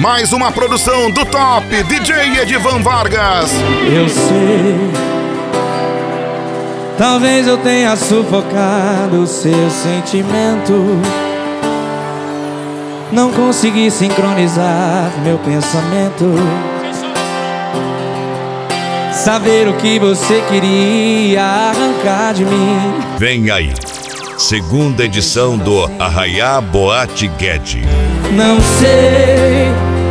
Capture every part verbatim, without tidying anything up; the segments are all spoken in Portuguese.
mais uma produção do top D J Edivan Vargas. Eu sei, talvez eu tenha sufocado o seu sentimento. Não consegui sincronizar meu pensamento, saber o que você queria arrancar de mim. Vem aí, segunda edição do Arraiá Boate Guedes. Não sei,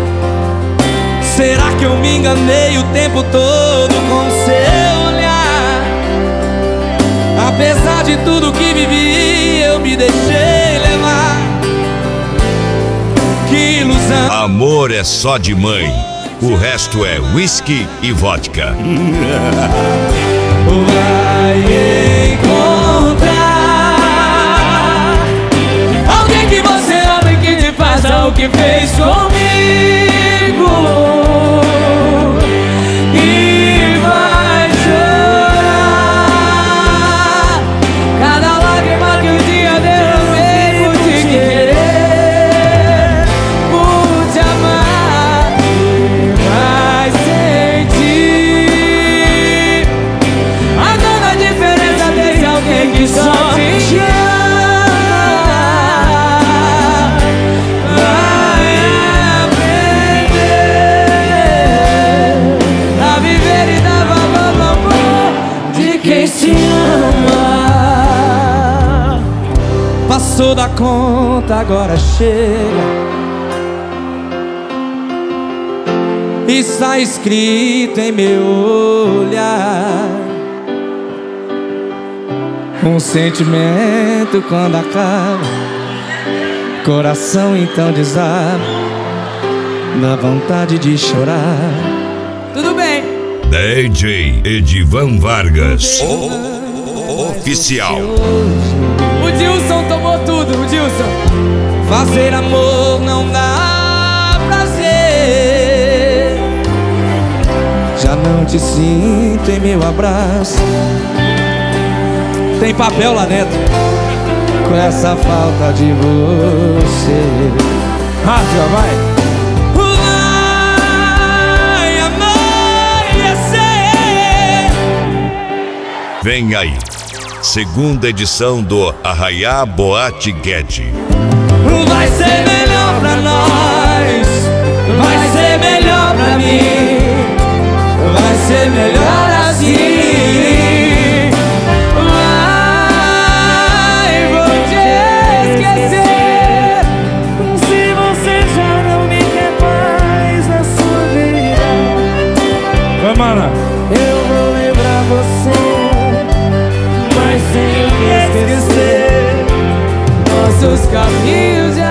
será que eu me enganei o tempo todo com seu olhar? Apesar de tudo que vivi, eu me deixei levar. Que ilusão. Amor é só de mãe, o resto é whisky e vodka. Vai encontrar alguém que você ama e que te faça o que fez comigo. E vai chorar cada lágrima que um dia derramei por te querer, por te amar. E vai sentir a dona diferença desse alguém que só te passou da conta, agora chega. Está escrito em meu olhar. Um sentimento quando acaba, coração então desaba, dá vontade de chorar. Tudo bem. D J Edivan Vargas, o oficial. O Dilson tomou tudo, o Dilson. Fazer amor não dá prazer, já não te sinto em meu abraço. Tem papel lá dentro com essa falta de você. Rápido, vai. Vai amanhecer. Vem aí, segunda edição do Arraiá Boate Guedes. Vai ser melhor pra nós, vai ser melhor pra mim, vai ser melhor assim. Vai, vou te esquecer, se você já não me quer mais na sua vida. Vai, mana. Eu vou lembrar você, mas sem esquecer nossos caminhos.